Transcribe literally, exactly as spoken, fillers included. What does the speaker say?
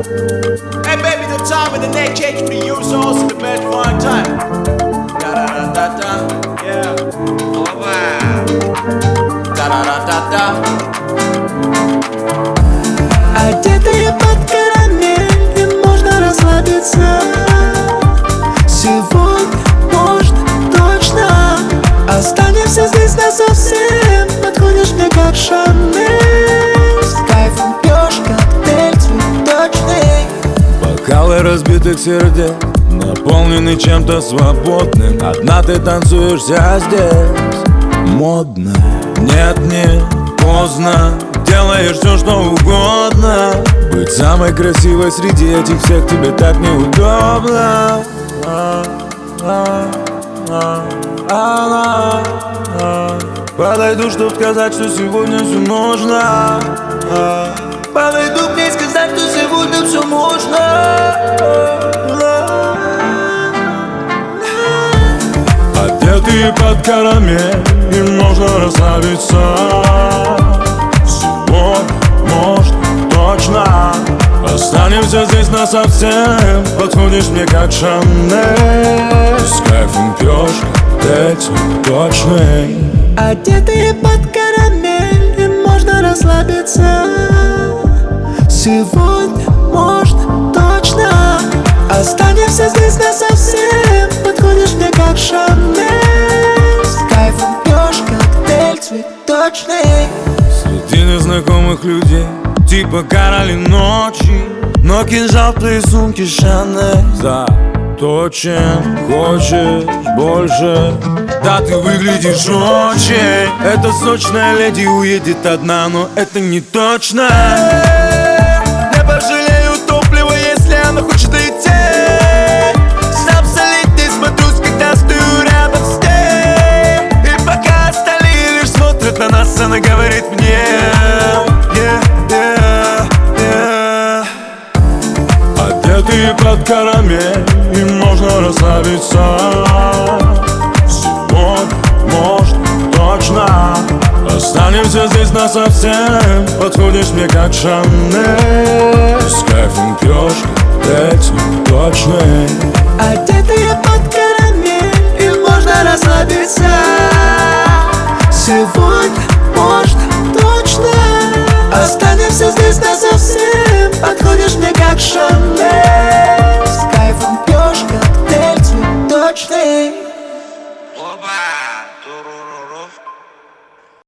Hey baby, the time and the neck change for the use also the best fun time. Da da da da da, yeah. Wow. Da da da da da. Одетые под карамель, и можно расслабиться. Сегодня, может, точно останемся здесь насовсем. Подходишь мне как Шанель. С кайфом пьешь коктейль цветочный. Бокалы разбитых сердец наполнены чем-то свободным. Одна ты танцуешься здесь. Модно, нет, не поздно. Делаешь все, что угодно. Быть самой красивой среди этих всех тебе так неудобно. Подойду, чтоб сказать, что сегодня все можно. Подойду к ней сказать, что сегодня все можно. Одетые под карамель, и можно расслабиться. Сегодня, может, точно останемся здесь насовсем. Подходишь мне как Шанель. С кайфом пьешь коктейль цветочный. Одетые под карамель, и можно расслабиться. Сегодня, может, точно останемся здесь насовсем. Подходишь мне как Шанель. С кайфом пьешь коктейль цветочный. Среди незнакомых людей, типа короли ночи, но кинжал в твоей сумке Шанель. Заточен, хочешь больше, да ты выглядишь очень. Эта сочная леди уедет одна, но это не точно. Не пожалею топлива, если она хочет идти. Сам солить не смотрюсь, когда стою рядом с ней. И пока остальные лишь смотрят на нас, она говорит мне: yeah, yeah, yeah. Одетые под карамель, и можно расслабиться. Сегодня, может, точно останемся здесь насовсем. Подходишь мне как Шанель. С кайфом пьешь коктейль цветочный. Одетые под карамель, и можно расслабиться. Сегодня, может, точно останемся здесь насовсем. Подходишь мне как Шанель.